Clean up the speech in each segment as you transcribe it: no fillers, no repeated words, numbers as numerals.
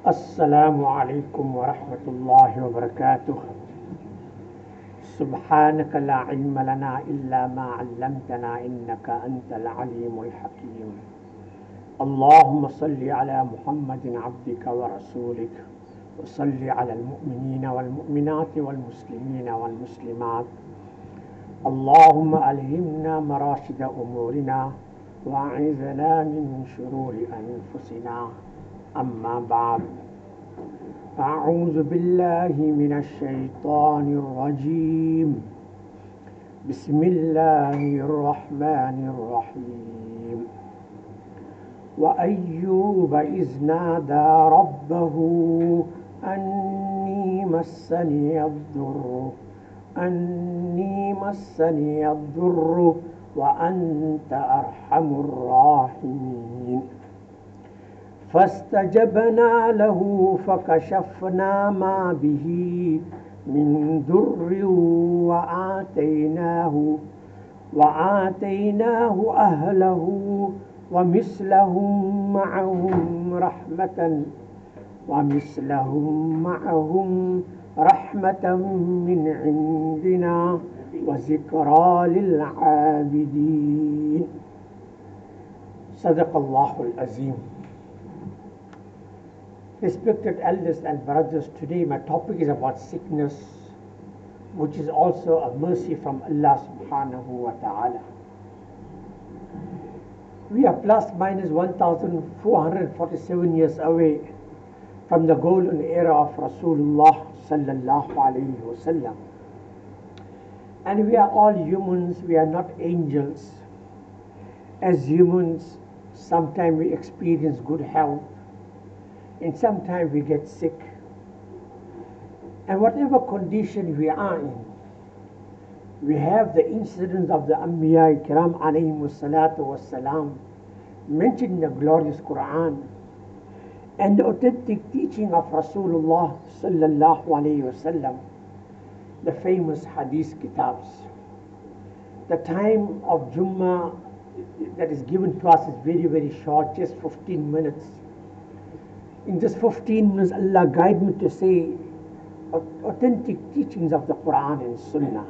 السلام عليكم ورحمة الله وبركاته. سبحانك لا علم لنا إلا ما علمتنا إنك أنت العليم الحكيم. اللهم صل على محمد عبدك ورسولك، وصل على المؤمنين والمؤمنات والمسلمين والمسلمات. اللهم ألهمنا مراشد أمورنا وأعذنا من شرور أنفسنا. أما بعد، أعوذ بالله من الشيطان الرجيم. بسم الله الرحمن الرحيم. وأيوب إذ نادى ربه أني مسني الضر وأنت أرحم الراحمين. فاستجبنا له فكشفنا ما به من ضر وآتيناه أهله ومثلهم معهم رحمة من عندنا وذكرى للعابدين. صدق الله العظيم. Respected elders and brothers, today my topic is about sickness, which is also a mercy from Allah subhanahu wa ta'ala. We are plus minus 1447 years away from the golden era of Rasulullah sallallahu alayhi wasallam. And we are all humans, we are not angels. As humans, sometimes we experience good health, and sometimes we get sick. And whatever condition we are in, we have the incidents of the Anbiya Kiram alayhimus salatu wassalam mentioned in the glorious Quran, and the authentic teaching of Rasulullah sallallahu alayhi wasallam, the famous hadith kitabs. The time of Jummah that is given to us is very, very short, just 15 minutes. In just 15 minutes, Allah guide me to say authentic teachings of the Quran and Sunnah.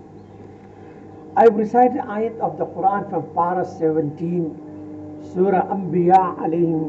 I will recite the ayat of the Quran from Para 17, Surah Anbiya,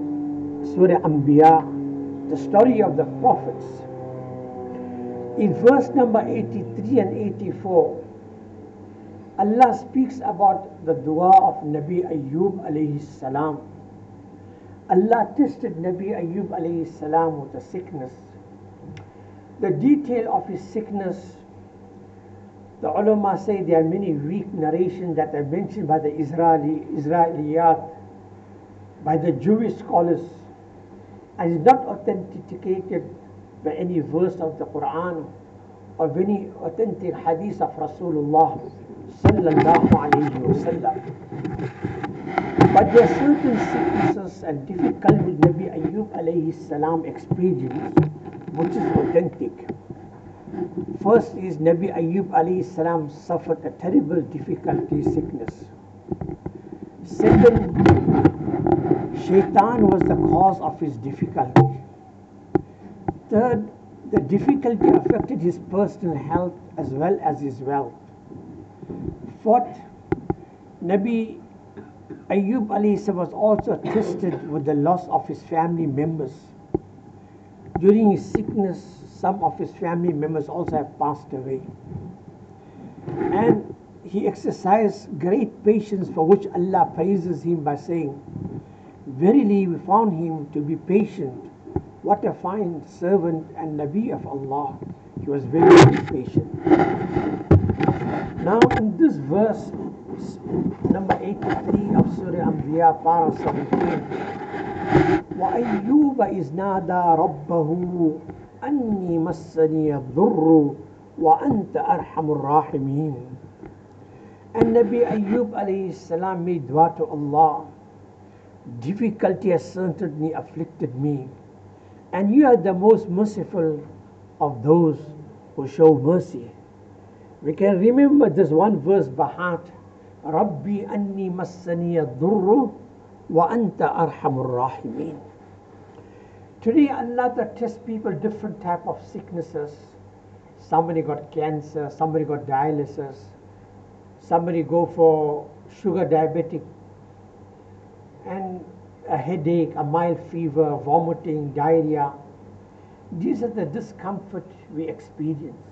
the story of the prophets. In verse number 83 and 84, Allah speaks about the dua of Nabi Ayyub alayhi salam. Allah tested Nabi Ayyub alayhi salam with a sickness. The detail of his sickness, the ulama say there are many weak narrations that are mentioned by the Israeliyat, by the Jewish scholars, and is not authenticated by any verse of the Quran or any authentic hadith of Rasulullah sallallahu alayhi wasallam. But there are certain sicknesses and difficulties Nabi Ayyub alayhi salam experienced, which is authentic. First is Nabi Ayyub alayhi salam suffered a terrible difficulty, sickness. Second, Shaitan was the cause of his difficulty. Third, the difficulty affected his personal health as well as his wealth. Fourth, Nabi Ayyub alayhi salam was also tested with the loss of his family members. During his sickness, some of his family members also have passed away. And he exercised great patience, for which Allah praises him by saying, "Verily we found him to be patient. What a fine servant and Nabi of Allah." He was very, very patient. Now in this verse, number 83 of Surah Anbiya, Para 17, وَأَيُّوبَ إِذْ نَادَى رَبَّهُ أَنِّي مَسَّنِيَ الضُّرُّ وَأَنْتَ أَرْحَمُ الرَّاحِمِينَ. And Nabi Ayyub alayhi salam made dua to Allah. Difficulty has certainly afflicted me, and you are the most merciful of those who show mercy. We can remember this one verse by heart. Rabbi anni massani ad-durru wa anta arhamur rahimin. Today Allah tests people different type of sicknesses. Somebody got cancer, somebody got dialysis, somebody go for sugar diabetic, and a headache, a mild fever, vomiting, diarrhea. These are the discomfort we experience.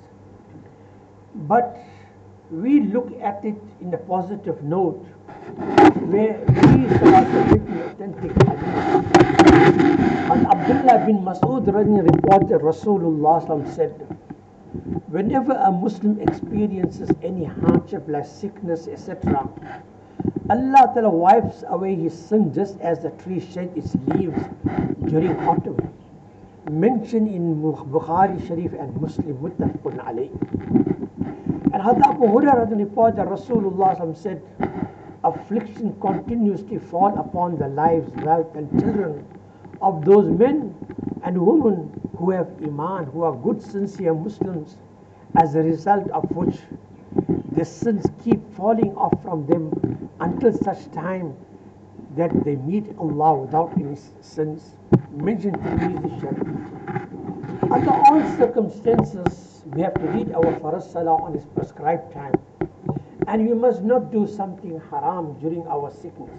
But we look at it in a positive note, where we saw the authentic hadith. And Abdullah bin Mas'ud reported Rasulullah said, whenever a Muslim experiences any hardship like sickness, etc., Allah Ta'ala wipes away his sin just as the tree sheds its leaves during autumn. Mentioned in Bukhari Sharif and Muslim Muttafaqun alayh. And Hadith Abu Hurairah reported that Rasulullah said, affliction continuously fall upon the lives, wealth and children of those men and women who have Iman, who are good sincere Muslims, as a result of which the sins keep falling off from them until such time that they meet Allah without any sins. Mentioned in Sharif. Under all circumstances, we have to read our Farz Salah on its prescribed time. And we must not do something haram during our sickness.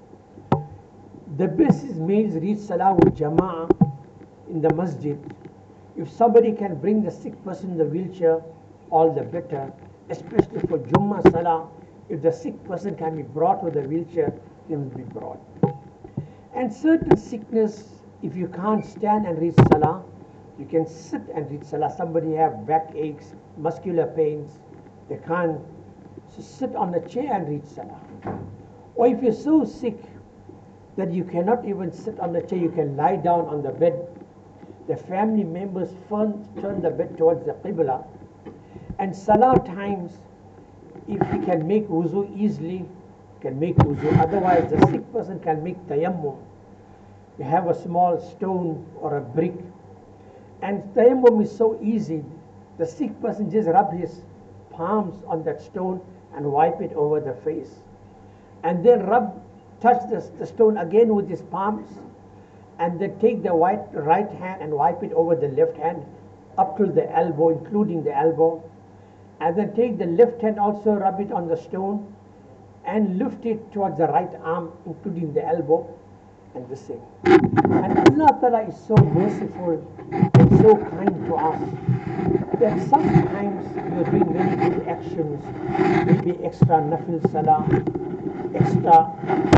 The best is males read Salah with Jama'ah in the masjid. If somebody can bring the sick person in the wheelchair, all the better. Especially for Jummah Salah, if the sick person can be brought with a wheelchair, they must be brought. And certain sickness, if you can't stand and read Salah, you can sit and read Salah. Somebody have back aches, muscular pains, they can't, so sit on a chair and read Salah. Or if you're so sick that you cannot even sit on the chair, you can lie down on the bed. The family members turn the bed towards the Qibla. And Salah times, if he can make wuzu easily, can make wuzu. Otherwise, the sick person can make tayammum. You have a small stone or a brick. And tayammum is so easy. The sick person just rub his palms on that stone and wipe it over the face. And then touch the stone again with his palms. And then take the right hand and wipe it over the left hand up to the elbow, including the elbow. And then take the left hand also, rub it on the stone and lift it towards the right arm, including the elbow, and the same. And Allah Ta'ala is so merciful and so kind to us that sometimes we are doing many good actions, maybe extra nafil salah, extra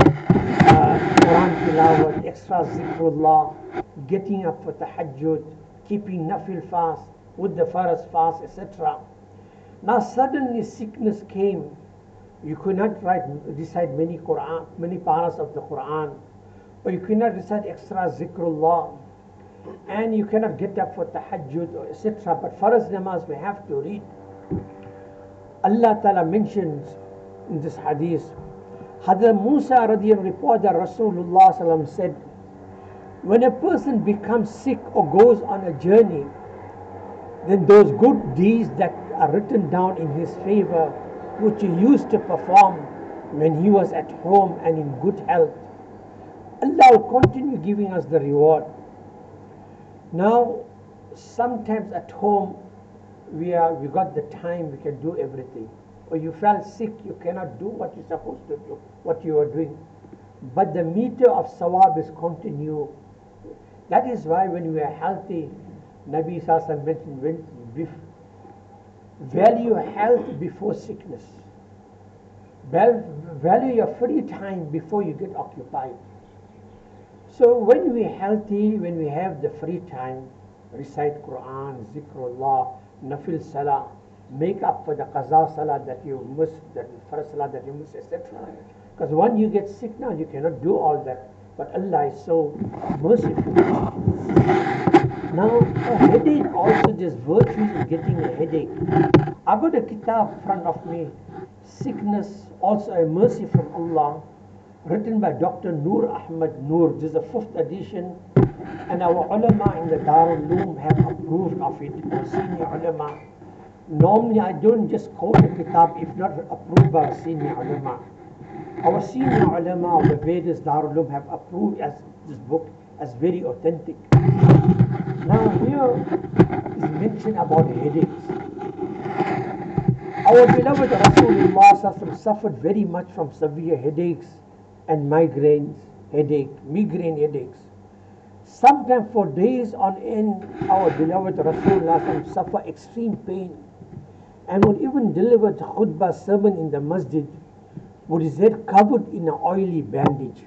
Quran tilawat, extra zikrullah, getting up for tahajjud, keeping nafil fast with the farz fast, etc. Now suddenly sickness came. You could not recite many paras of the Quran, or you cannot recite extra zikrullah, and you cannot get up for tahajjud, or etc. But farz namaz we have to read. Allah Ta'ala mentions in this hadith, Hadrat Musa radiyallahu report that Rasulullah said, when a person becomes sick or goes on a journey, then those good deeds that are written down in his favor, which he used to perform when he was at home and in good health, Allah will continue giving us the reward. Now, sometimes at home we got the time, we can do everything. Or you felt sick, you cannot do what you're supposed to do, what you are doing. But the meter of sawab is continue. That is why when we are healthy, Nabi Sallallahu mentioned, value health before sickness. Value your free time before you get occupied. So when we are healthy, when we have the free time, recite Quran, zikrullah, nafil salah, make up for the qaza salah that you missed, that first salah that you missed, etc. Because when you get sick now, you cannot do all that. But Allah is so merciful. Now, a headache also, there's virtues in getting a headache. I've got a kitab in front of me, Sickness, also a Mercy from Allah, written by Dr. Noor Ahmad Noor. This is the 5th edition, and our ulama in the Darul Uloom have approved of it, our senior ulama. Normally, I don't just quote a kitab if not approved by our senior ulama. Our senior ulama of the various Darul Uloom have approved as this book as very authentic. Now here is mention about headaches. Our beloved Rasulullah suffered very much from severe headaches and migraine headaches. Sometimes for days on end, our beloved Rasulullah suffer extreme pain and would even deliver the khutbah sermon in the masjid with his head covered in an oily bandage.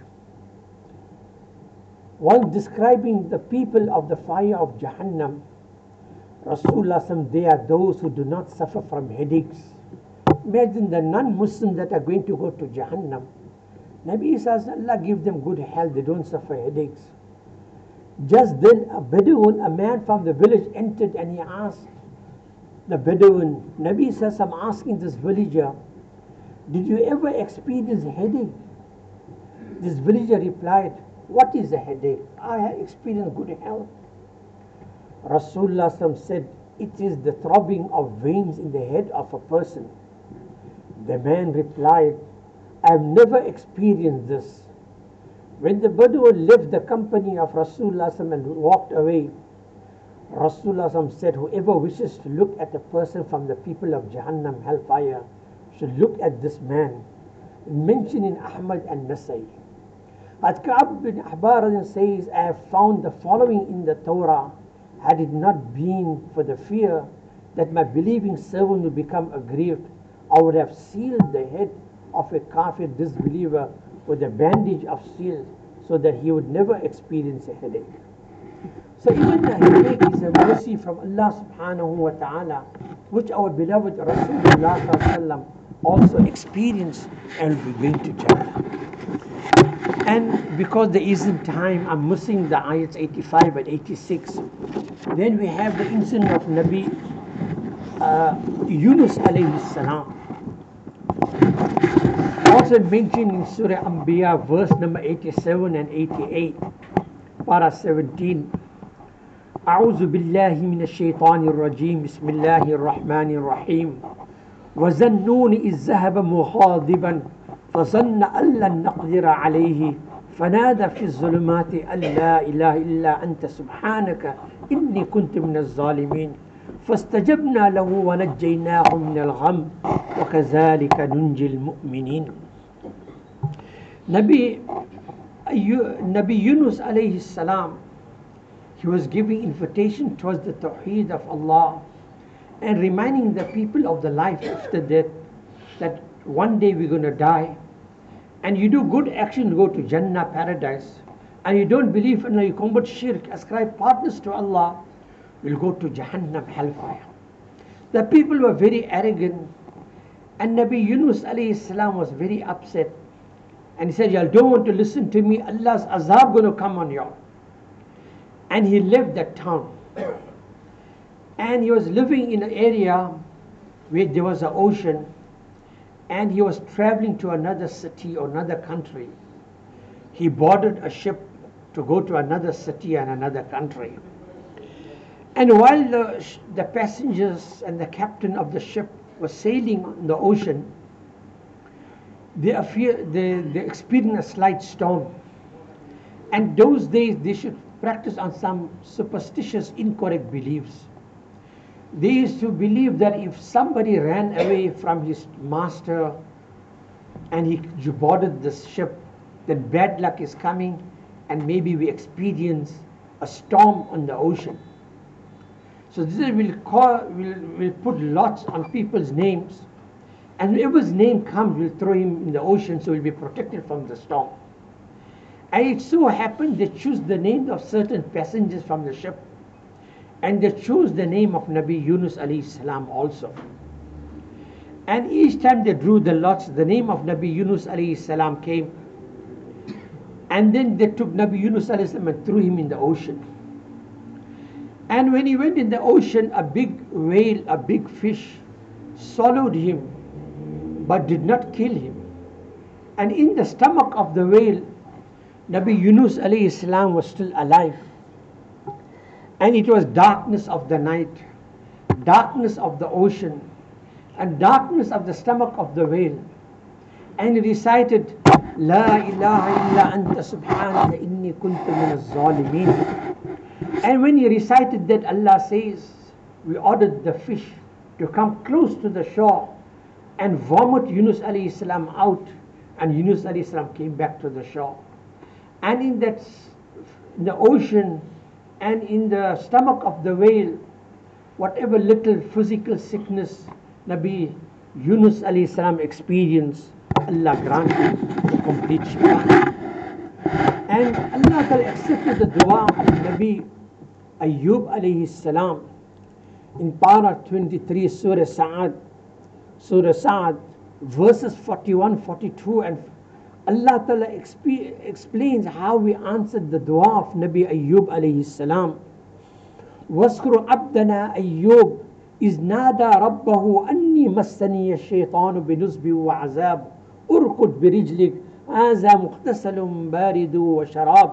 While describing the people of the fire of Jahannam, Rasulullah, they are those who do not suffer from headaches. Imagine the non-Muslims that are going to go to Jahannam. Nabi says, Allah give them good health, they don't suffer headaches. Just then a Bedouin, a man from the village, entered and he asked the Bedouin, Nabi says, I'm asking this villager, did you ever experience a headache? This villager replied, what is a headache? I have experienced good health. Rasulullah said, it is the throbbing of veins in the head of a person. The man replied, I have never experienced this. When the Bedouin left the company of Rasulullah and walked away, Rasulullah said, whoever wishes to look at a person from the people of Jahannam hellfire should look at this man. Mentioned in Ahmad and Nasai. Ka'b bin Ahbar says, I have found the following in the Torah. Had it not been for the fear that my believing servant would become aggrieved, I would have sealed the head of a kafir disbeliever with a bandage of steel so that he would never experience a headache. So even the headache is a mercy from Allah subhanahu wa ta'ala, which our beloved Rasulullah also experienced and will be going to Jannah. And because there isn't time, I'm missing the ayats 85 and 86. Then we have the incident of Nabi Yunus alayhi salam. Also mentioned in Surah Anbiya, verse number 87 and 88, para 17. أعوذ بالله من الشيطان الرجيم بسم الله الرحمن الرحيم وظنون إذ ذهب مغاضبا فظن أن لن نقدر عليه فنادى في الظلمات أن لا إله إلا أنت سبحانك إني كنت من الظالمين فاستجبنا له ونجيناه من الغم وكذلك ننجي المؤمنين. Nabi Yunus alayhi salam, he was giving invitation towards the Tawheed of Allah and reminding the people of the life after death that one day we're going to die, and you do good action, go to Jannah, paradise, and you don't believe and you combat shirk, ascribe partners to Allah, will go to Jahannam, hellfire. The people were very arrogant, and Nabi Yunus alayhi salam was very upset, and he said, y'all don't want to listen to me, Allah's azab going to come on y'all. And he left that town, and he was living in an area where there was an ocean, and he was traveling to another city or another country. He boarded a ship to go to another city and another country. And while the passengers and the captain of the ship were sailing on the ocean, they experienced a slight storm. And those days they should practice on some superstitious, incorrect beliefs. They used to believe that if somebody ran away from his master and he boarded the ship, then bad luck is coming and maybe we experience a storm on the ocean. So this will put lots on people's names, and whoever's name comes will throw him in the ocean so he'll be protected from the storm. And it so happened they choose the names of certain passengers from the ship, and they chose the name of Nabi Yunus alayhi salam also. And each time they drew the lots, the name of Nabi Yunus alayhi salam came, and then they took Nabi Yunus alayhi salam and threw him in the ocean. And when he went in the ocean, a big whale, a big fish, swallowed him but did not kill him. And in the stomach of the whale, Nabi Yunus alayhi salam was still alive. And it was darkness of the night, darkness of the ocean, and darkness of the stomach of the whale. And he recited, La ilaha illa anta subhanaka inni kuntu min az-zalimin. And when he recited that, Allah says, we ordered the fish to come close to the shore and vomit Yunus alayhi salam out, and Yunus alayhi salam came back to the shore. And in the ocean and in the stomach of the whale, whatever little physical sickness Nabi Yunus alayhi salam experienced, Allah granted complete shifa. And Allah Ta'ala accepted the dua of Nabi Ayyub alayhi salam in Para 23, Surah Sa'ad, verses 41, 42, and Allah Ta'ala explains how we answered the dua of Nabi Ayyub alayhi salam. وَاذْكُرْ عَبْدَنَا أَيُّوبَ إِذْ نَادَى رَبَّهُ أَنِّي مَسَّنِيَ الشَّيْطَانُ بِنُصْبٍ وَعَذَابٍ أُرْكُضْ بِرِجْلِكَ هَذَا مُغْتَسَلٌ بَارِدٌ وَشَرَابٌ.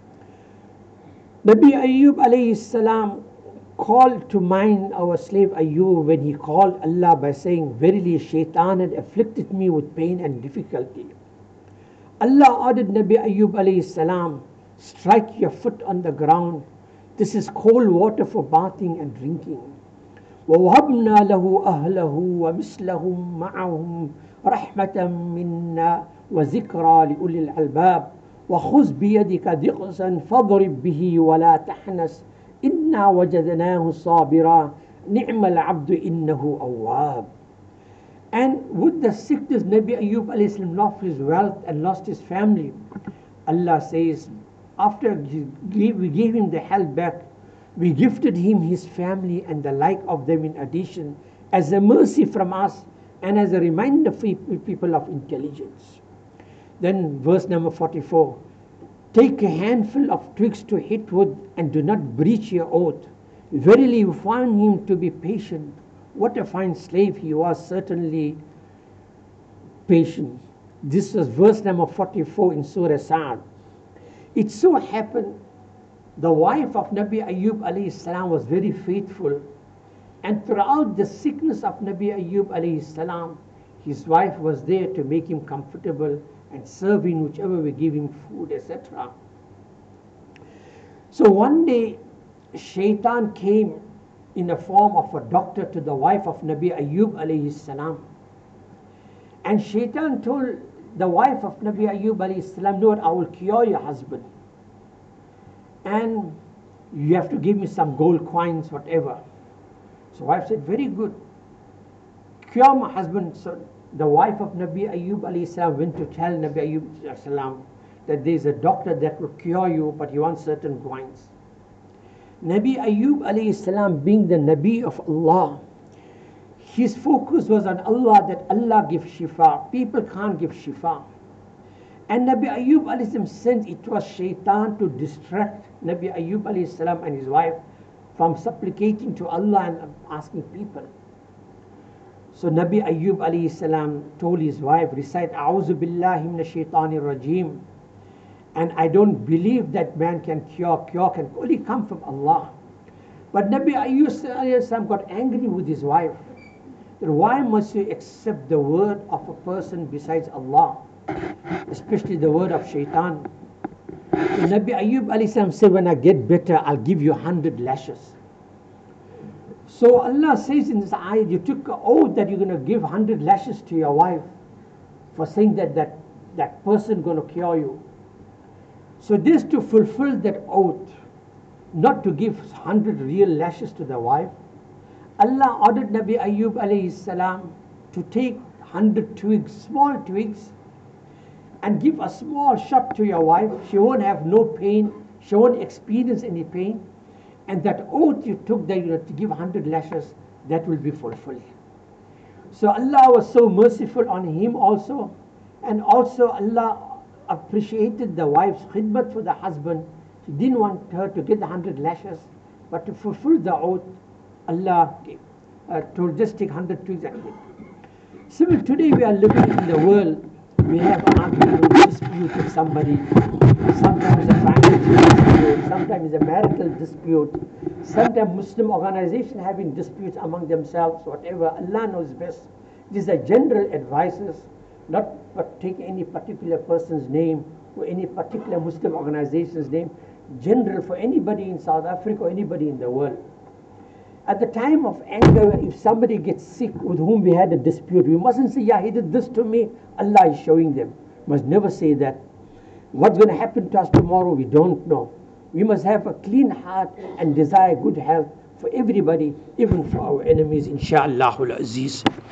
Nabi Ayyub alayhi salam called to mind our slave Ayyub when he called Allah by saying, verily Shaitan had afflicted me with pain and difficulty. Allah ordered Nabi Ayyub alayhi salam, strike your foot on the ground. This is cold water for bathing and drinking. وَوَهَبْنَا لَهُ أَهْلَهُ وَمِثْلَهُمْ مَعَهُمْ رَحْمَةً مِنَّا وَذِكْرَى لِأُولِي الْأَلْبَابِ وَخُذْ بِيَدِكَ ضِغْثًا فَاضْرِبْ بِهِ وَلَا تَحْنَثْ إِنَّا وَجَدْنَاهُ صَابِرًا نِعْمَ الْعَبْدُ إِنَّهُ أَوَّابٌ. And with the sickness, Nabi Ayyub alayhi salam lost his wealth and lost his family. Allah says, after we gave him the health back, we gifted him his family and the like of them in addition, as a mercy from us and as a reminder for people of intelligence. Then verse number 44, take a handful of twigs to hit with and do not breach your oath. Verily we found him to be patient. What a fine slave he was, certainly patient. This was verse number 44 in Surah Sa'ad. It so happened the wife of Nabi Ayyub alayhi salam was very faithful, and throughout the sickness of Nabi Ayyub alayhi salam, his wife was there to make him comfortable and serve him whichever we give him food, etc. So one day, Shaitan came in the form of a doctor to the wife of Nabi Ayyub alayhi salam. And Shaitan told the wife of Nabi Ayyub alayhi salam, no, I will cure your husband. And you have to give me some gold coins, whatever. So wife said, very good. Cure my husband. So the wife of Nabi Ayyub alayhi salam went to tell Nabi Ayyub alayhi salam that there is a doctor that will cure you, but he wants certain coins. Nabi Ayyub alayhi salam, being the Nabi of Allah, his focus was on Allah, that Allah gives shifa. People can't give shifa. And Nabi Ayyub alayhi salam, since it was Shaitan to distract Nabi Ayyub alayhi salam and his wife from supplicating to Allah and asking people. So Nabi Ayyub alayhi salam told his wife, recite A'udhu billahi minash shaitanir rajim. And I don't believe that man can cure. Cure can only come from Allah. But Nabi Ayyub alayhi salam got angry with his wife. That why must you accept the word of a person besides Allah? Especially the word of Shaitan. So Nabi Ayyub alayhi salam said, when I get better, I'll give you 100 lashes. So Allah says in this ayah, you took an oath that you're going to give 100 lashes to your wife for saying that person going to cure you. So this to fulfill that oath, not to give 100 real lashes to the wife, Allah ordered Nabi Ayyub alayhi salam to take 100 twigs, small twigs, and give a small shot to your wife. She won't have no pain. She won't experience any pain. And that oath you took that you to give 100 lashes, that will be fulfilled. So Allah was so merciful on him also. And also Allah appreciated the wife's khidmat for the husband. He didn't want her to get the 100 lashes, but to fulfill the oath, Allah told just take 100 twigs and give. Similarly, today we are living in the world. We have an argument, dispute with somebody. Sometimes a financial dispute, sometimes a marital dispute. Sometimes Muslim organizations having disputes among themselves, whatever. Allah knows best. These are general advices. not take any particular person's name or any particular Muslim organization's name, general for anybody in South Africa or anybody in the world. At the time of anger, if somebody gets sick with whom we had a dispute, we mustn't say, yeah, he did this to me, Allah is showing them. Must never say that. What's going to happen to us tomorrow, we don't know. We must have a clean heart and desire good health for everybody, even for our enemies, insha'Allah al-Aziz.